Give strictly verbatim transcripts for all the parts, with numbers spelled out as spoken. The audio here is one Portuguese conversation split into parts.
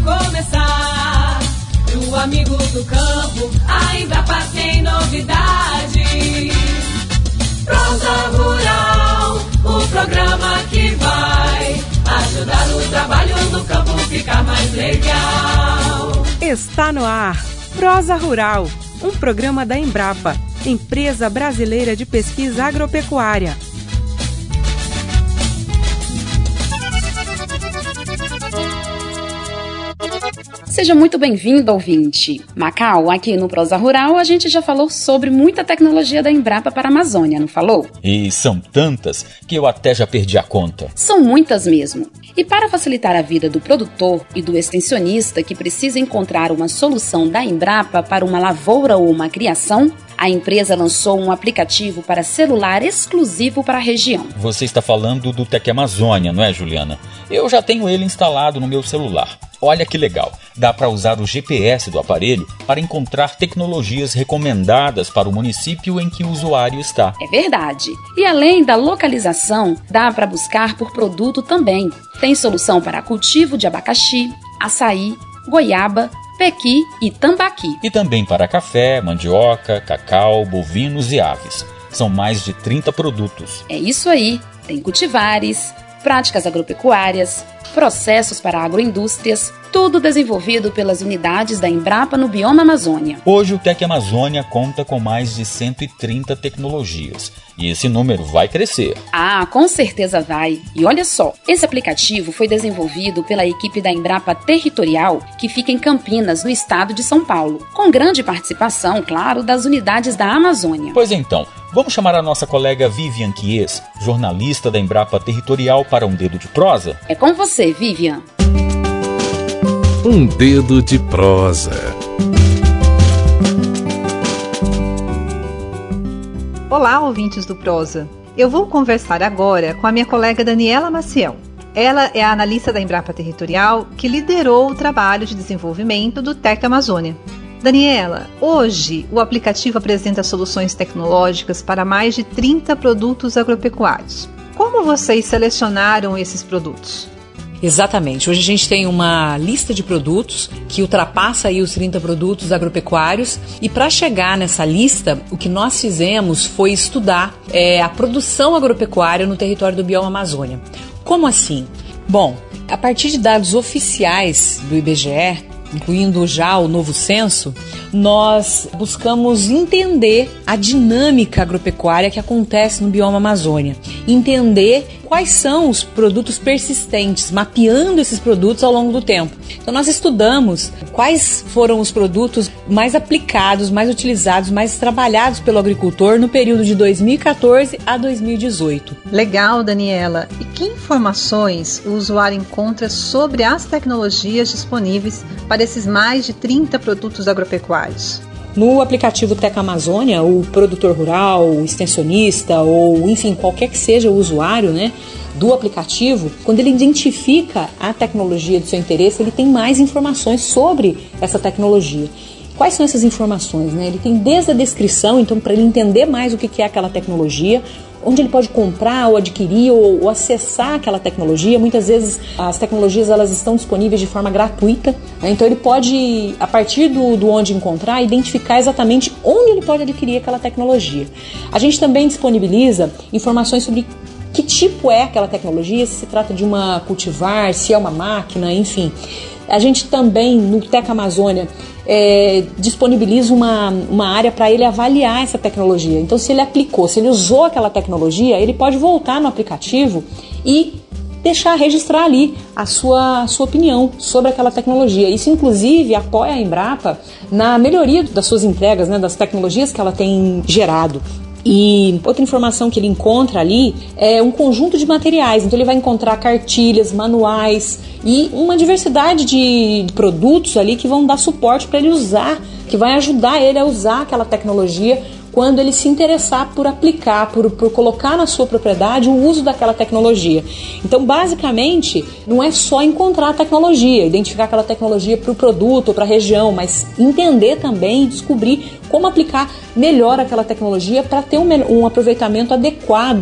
começar. Pro amigo do campo, a Embrapa tem novidade. Prosa Rural, o programa que vai ajudar o trabalho no campo ficar mais legal. Está no ar, Prosa Rural, um programa da Embrapa, Empresa Brasileira de Pesquisa Agropecuária. Seja muito bem-vindo, ouvinte. Macau, aqui no Prosa Rural a gente já falou sobre muita tecnologia da Embrapa para a Amazônia, não falou? E são tantas que eu até já perdi a conta. São muitas mesmo. E para facilitar a vida do produtor e do extensionista que precisa encontrar uma solução da Embrapa para uma lavoura ou uma criação, a empresa lançou um aplicativo para celular exclusivo para a região. Você está falando do Tec Amazônia, não é, Juliana? Eu já tenho ele instalado no meu celular. Olha que legal, dá para usar o G P S do aparelho para encontrar tecnologias recomendadas para o município em que o usuário está. É verdade. E além da localização, dá para buscar por produto também. Tem solução para cultivo de abacaxi, açaí, goiaba, pequi e tambaqui. E também para café, mandioca, cacau, bovinos e aves. São mais de trinta produtos. É isso aí. Tem cultivares, práticas agropecuárias, processos para agroindústrias, tudo desenvolvido pelas unidades da Embrapa no bioma Amazônia. Hoje o Tec Amazônia conta com mais de cento e trinta tecnologias. E esse número vai crescer. Ah, com certeza vai. E olha só, esse aplicativo foi desenvolvido pela equipe da Embrapa Territorial, que fica em Campinas, no estado de São Paulo, com grande participação, claro, das unidades da Amazônia. Pois então, vamos chamar a nossa colega Vivian Chies, jornalista da Embrapa Territorial, para um dedo de prosa? É com você, Vivian. Um dedo de prosa. Olá, ouvintes do Prosa. Eu vou conversar agora com a minha colega Daniela Maciel. Ela é a analista da Embrapa Territorial que liderou o trabalho de desenvolvimento do Tec Amazônia. Daniela, hoje o aplicativo apresenta soluções tecnológicas para mais de trinta produtos agropecuários. Como vocês selecionaram esses produtos? Exatamente. Hoje a gente tem uma lista de produtos que ultrapassa aí os trinta produtos agropecuários e para chegar nessa lista, o que nós fizemos foi estudar é, a produção agropecuária no território do bioma Amazônia. Como assim? Bom, a partir de dados oficiais do I B G E, incluindo já o novo censo, nós buscamos entender a dinâmica agropecuária que acontece no bioma Amazônia, entender quais são os produtos persistentes, mapeando esses produtos ao longo do tempo. Então nós estudamos quais foram os produtos mais aplicados, mais utilizados, mais trabalhados pelo agricultor no período de dois mil e quatorze a dois mil e dezoito. Legal, Daniela. E que informações o usuário encontra sobre as tecnologias disponíveis para esses mais de trinta produtos agropecuários? No aplicativo Tec Amazônia, o produtor rural, o extensionista ou, enfim, qualquer que seja o usuário, né, do aplicativo, quando ele identifica a tecnologia do seu interesse, ele tem mais informações sobre essa tecnologia. Quais são essas informações? Né? Ele tem desde a descrição, então, para ele entender mais o que é aquela tecnologia, onde ele pode comprar ou adquirir ou, ou acessar aquela tecnologia. Muitas vezes as tecnologias elas estão disponíveis de forma gratuita, né? Então ele pode, a partir do, do onde encontrar, identificar exatamente onde ele pode adquirir aquela tecnologia. A gente também disponibiliza informações sobre que tipo é aquela tecnologia, se se trata de uma cultivar, se é uma máquina, enfim. A gente também, no Tec Amazônia, é, disponibiliza uma, uma área para ele avaliar essa tecnologia. Então, se ele aplicou, se ele usou aquela tecnologia, ele pode voltar no aplicativo e deixar registrar ali a sua, a sua opinião sobre aquela tecnologia. Isso, inclusive, apoia a Embrapa na melhoria das suas entregas, né, das tecnologias que ela tem gerado. E outra informação que ele encontra ali é um conjunto de materiais. Então ele vai encontrar cartilhas, manuais e uma diversidade de produtos ali que vão dar suporte para ele usar, que vai ajudar ele a usar aquela tecnologia quando ele se interessar por aplicar, por, por colocar na sua propriedade o uso daquela tecnologia. Então, basicamente, não é só encontrar a tecnologia, identificar aquela tecnologia para o produto ou para a região, mas entender também e descobrir como aplicar melhor aquela tecnologia para ter um, um aproveitamento adequado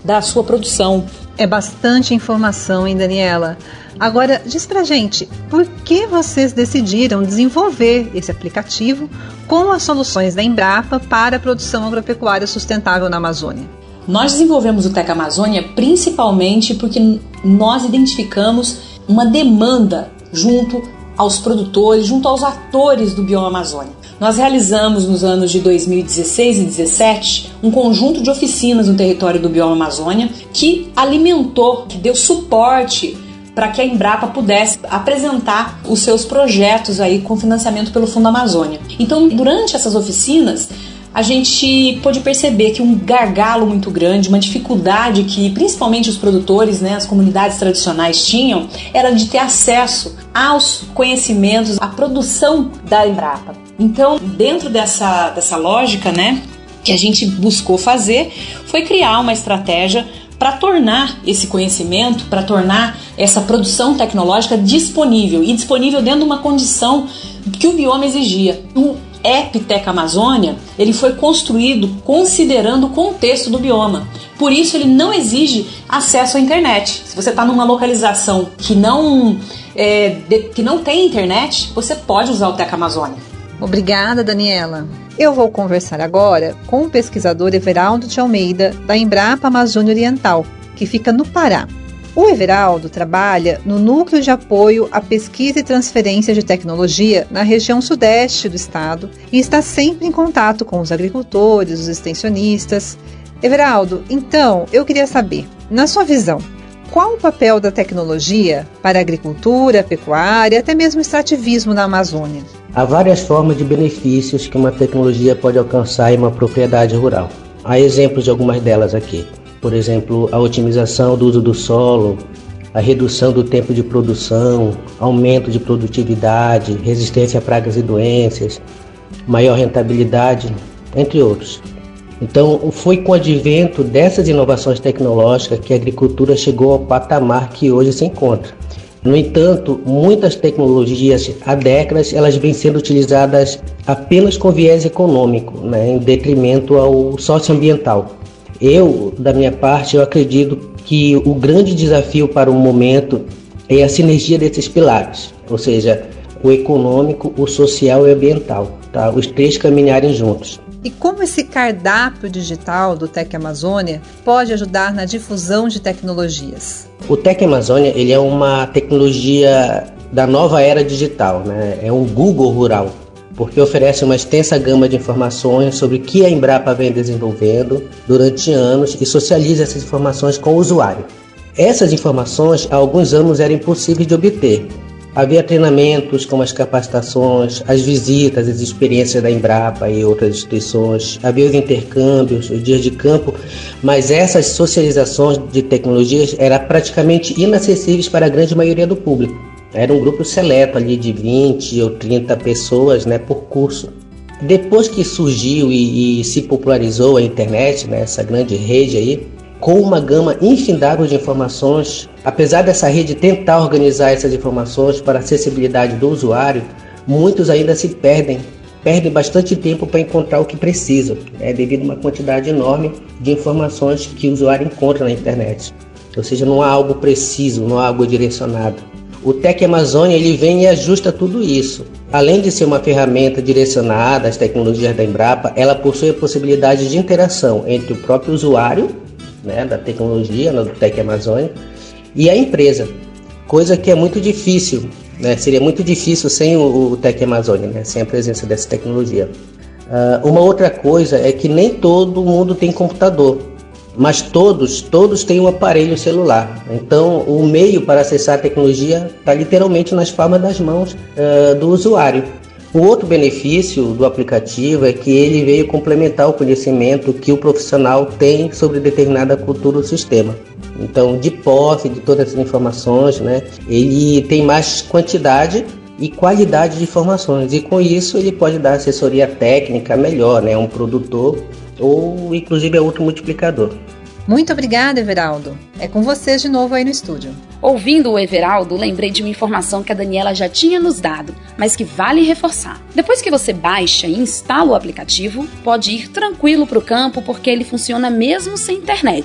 da sua produção. É bastante informação, hein, Daniela? Agora, diz pra gente, por que vocês decidiram desenvolver esse aplicativo com as soluções da Embrapa para a produção agropecuária sustentável na Amazônia? Nós desenvolvemos o Tec Amazônia principalmente porque nós identificamos uma demanda junto aos produtores, junto aos atores do bioma Amazônia. Nós realizamos nos anos de dois mil e dezesseis e dois mil e dezessete um conjunto de oficinas no território do bioma Amazônia que alimentou, que deu suporte para que a Embrapa pudesse apresentar os seus projetos aí com financiamento pelo Fundo Amazônia. Então, durante essas oficinas, a gente pôde perceber que um gargalo muito grande, uma dificuldade que principalmente os produtores, né, as comunidades tradicionais tinham, era de ter acesso aos conhecimentos, à produção da Embrapa. Então, dentro dessa, dessa lógica, né, que a gente buscou fazer, foi criar uma estratégia para tornar esse conhecimento, para tornar essa produção tecnológica disponível, e disponível dentro de uma condição que o bioma exigia. O app Tec Amazônia, ele foi construído considerando o contexto do bioma. Por isso, ele não exige acesso à internet. Se você está numa localização que não, é, de, que não tem internet, você pode usar o Tec Amazônia. Obrigada, Daniela. Eu vou conversar agora com o pesquisador Everaldo de Almeida, da Embrapa Amazônia Oriental, que fica no Pará. O Everaldo trabalha no Núcleo de Apoio à Pesquisa e Transferência de Tecnologia na região sudeste do estado e está sempre em contato com os agricultores, os extensionistas. Everaldo, então, eu queria saber, na sua visão, qual o papel da tecnologia para a agricultura, a pecuária e até mesmo o extrativismo na Amazônia? Há várias formas de benefícios que uma tecnologia pode alcançar em uma propriedade rural. Há exemplos de algumas delas aqui. Por exemplo, a otimização do uso do solo, a redução do tempo de produção, aumento de produtividade, resistência a pragas e doenças, maior rentabilidade, entre outros. Então, foi com o advento dessas inovações tecnológicas que a agricultura chegou ao patamar que hoje se encontra. No entanto, muitas tecnologias há décadas elas vêm sendo utilizadas apenas com viés econômico, né, em detrimento ao socioambiental. Eu, da minha parte, eu acredito que o grande desafio para o momento é a sinergia desses pilares, ou seja, o econômico, o social e o ambiental, tá? Os três caminharem juntos. E como esse cardápio digital do Tec Amazônia pode ajudar na difusão de tecnologias? O Tec Amazônia ele é uma tecnologia da nova era digital, né? É um Google rural, porque oferece uma extensa gama de informações sobre o que a Embrapa vem desenvolvendo durante anos e socializa essas informações com o usuário. Essas informações há alguns anos eram impossíveis de obter. Havia treinamentos como as capacitações, as visitas, as experiências da Embrapa e outras instituições, havia os intercâmbios, os dias de campo, mas essas socializações de tecnologias eram praticamente inacessíveis para a grande maioria do público. Era um grupo seleto ali de vinte ou trinta pessoas, né, por curso. Depois que surgiu e, e se popularizou a internet, né, essa grande rede aí, com uma gama infindável de informações, apesar dessa rede tentar organizar essas informações para a acessibilidade do usuário, muitos ainda se perdem, perdem bastante tempo para encontrar o que precisam, né, devido a uma quantidade enorme de informações que o usuário encontra na internet. Ou seja, não há algo preciso, não há algo direcionado. O Tec Amazônia ele vem e ajusta tudo isso. Além de ser uma ferramenta direcionada às tecnologias da Embrapa, ela possui a possibilidade de interação entre o próprio usuário, né, da tecnologia, do Tec Amazônia, e a empresa, coisa que é muito difícil, né, seria muito difícil sem o, o Tec Amazônia, né, sem a presença dessa tecnologia. Uh, uma outra coisa é que nem todo mundo tem computador, mas todos, todos têm um aparelho celular. Então, o meio para acessar a tecnologia está literalmente nas palmas das mãos uh, do usuário. O outro benefício do aplicativo é que ele veio complementar o conhecimento que o profissional tem sobre determinada cultura ou sistema. Então, de posse de todas as informações, né, ele tem mais quantidade e qualidade de informações, e com isso ele pode dar assessoria técnica melhor, né, a um produtor ou inclusive a outro multiplicador. Muito obrigada, Everaldo. É com vocês de novo aí no estúdio. Ouvindo o Everaldo, lembrei de uma informação que a Daniela já tinha nos dado, mas que vale reforçar. Depois que você baixa e instala o aplicativo, pode ir tranquilo para o campo porque ele funciona mesmo sem internet.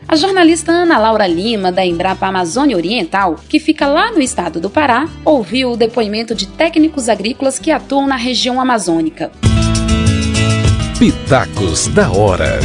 A jornalista Ana Laura Lima, da Embrapa Amazônia Oriental, que fica lá no estado do Pará, ouviu o depoimento de técnicos agrícolas que atuam na região amazônica. Pitacos da Hora.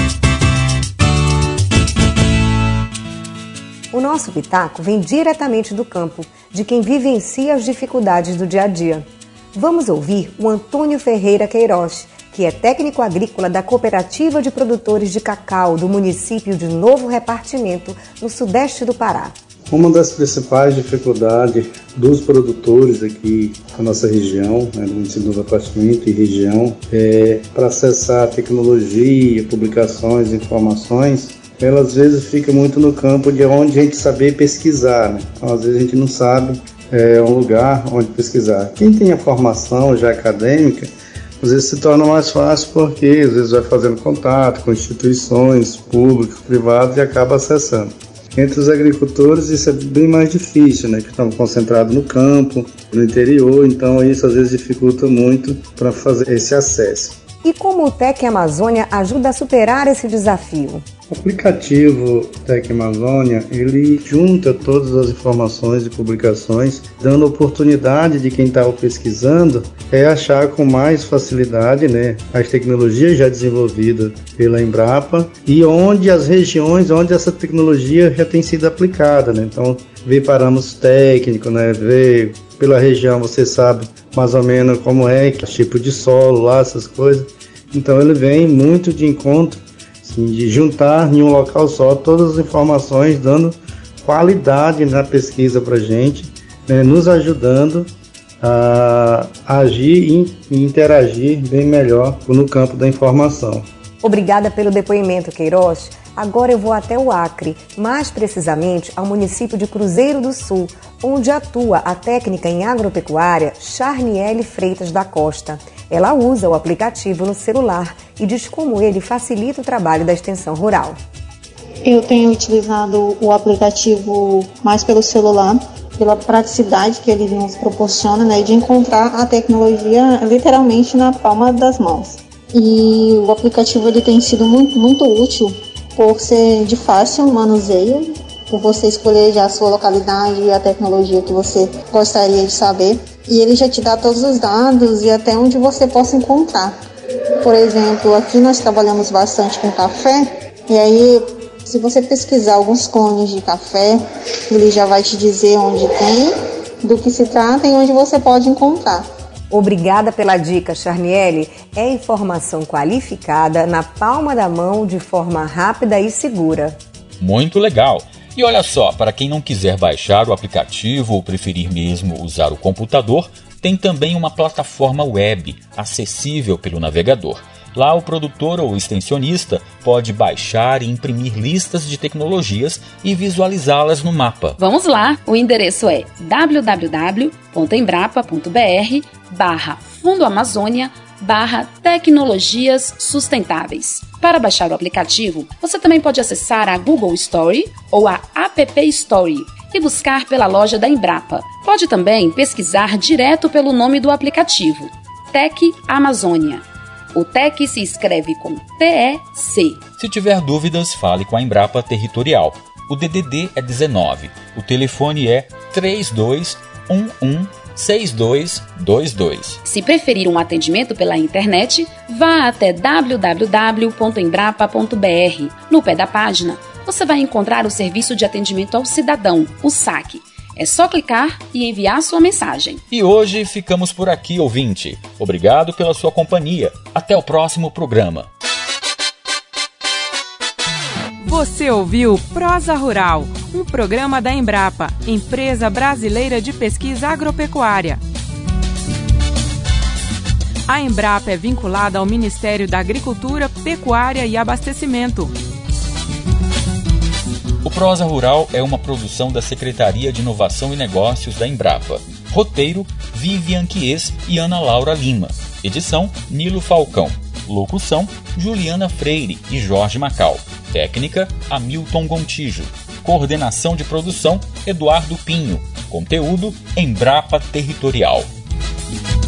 O nosso pitaco vem diretamente do campo, de quem vivencia as dificuldades do dia a dia. Vamos ouvir o Antônio Ferreira Queiroz, que é técnico agrícola da Cooperativa de Produtores de Cacau do município de Novo Repartimento, no sudeste do Pará. Uma das principais dificuldades dos produtores aqui na nossa região, né, no município do Novo Repartimento e região, é para acessar tecnologia, publicações, informações. Ela às vezes fica muito no campo de onde a gente saber pesquisar, né? Então, às vezes a gente não sabe é, um lugar onde pesquisar. Quem tem a formação já acadêmica, às vezes se torna mais fácil porque às vezes vai fazendo contato com instituições públicas, privadas e acaba acessando. Entre os agricultores isso é bem mais difícil, né? Que estão concentrados no campo, no interior, então isso às vezes dificulta muito para fazer esse acesso. E como o Tec Amazônia ajuda a superar esse desafio? O aplicativo Tec Amazônia, ele junta todas as informações e publicações, dando oportunidade de quem estava pesquisando é achar com mais facilidade, né, as tecnologias já desenvolvidas pela Embrapa e onde as regiões onde essa tecnologia já tem sido aplicada, né? Então, ver parâmetros técnicos, né, ver pela região, você sabe mais ou menos como é, que tipo de solo lá, essas coisas. Então, ele vem muito de encontro de juntar em um local só todas as informações, dando qualidade na pesquisa para a gente, né, nos ajudando a agir e interagir bem melhor no campo da informação. Obrigada pelo depoimento, Queiroz. Agora eu vou até o Acre, mais precisamente ao município de Cruzeiro do Sul, onde atua a técnica em agropecuária Charniele Freitas da Costa. Ela usa o aplicativo no celular e diz como ele facilita o trabalho da extensão rural. Eu tenho utilizado o aplicativo mais pelo celular, pela praticidade que ele nos proporciona, né, de encontrar a tecnologia literalmente na palma das mãos. E o aplicativo ele tem sido muito, muito útil por ser de fácil manuseio, por você escolher já a sua localidade e a tecnologia que você gostaria de saber. E ele já te dá todos os dados e até onde você possa encontrar. Por exemplo, aqui nós trabalhamos bastante com café, e aí se você pesquisar alguns clones de café, ele já vai te dizer onde tem, do que se trata e onde você pode encontrar. Obrigada pela dica, Charniele. É informação qualificada na palma da mão de forma rápida e segura. Muito legal! E olha só, para quem não quiser baixar o aplicativo ou preferir mesmo usar o computador, tem também uma plataforma web acessível pelo navegador. Lá o produtor ou extensionista pode baixar e imprimir listas de tecnologias e visualizá-las no mapa. Vamos lá, o endereço é w w w ponto embrapa ponto b r barra Fundo Amazônia barra Tecnologias Sustentáveis. Para baixar o aplicativo, você também pode acessar a Google Store ou a App Store e buscar pela loja da Embrapa. Pode também pesquisar direto pelo nome do aplicativo, Tec Amazônia. O Tec se escreve com T E C. Se tiver dúvidas, fale com a Embrapa Territorial. O D D D é dezenove, o telefone é três dois um um seis dois dois dois. Se preferir um atendimento pela internet, vá até w w w ponto embrapa ponto b r. No pé da página, você vai encontrar o Serviço de Atendimento ao Cidadão, o SAC. É só clicar e enviar sua mensagem. E hoje ficamos por aqui, ouvinte. Obrigado pela sua companhia. Até o próximo programa. Você ouviu Prosa Rural, um programa da Embrapa, Empresa Brasileira de Pesquisa Agropecuária. A Embrapa é vinculada ao Ministério da Agricultura, Pecuária e Abastecimento. O Prosa Rural é uma produção da Secretaria de Inovação e Negócios da Embrapa. Roteiro, Vivian Quies e Ana Laura Lima. Edição, Nilo Falcão. Locução, Juliana Freire e Jorge Macau. Técnica, Hamilton Gontijo. Coordenação de produção, Eduardo Pinho. Conteúdo, Embrapa Territorial.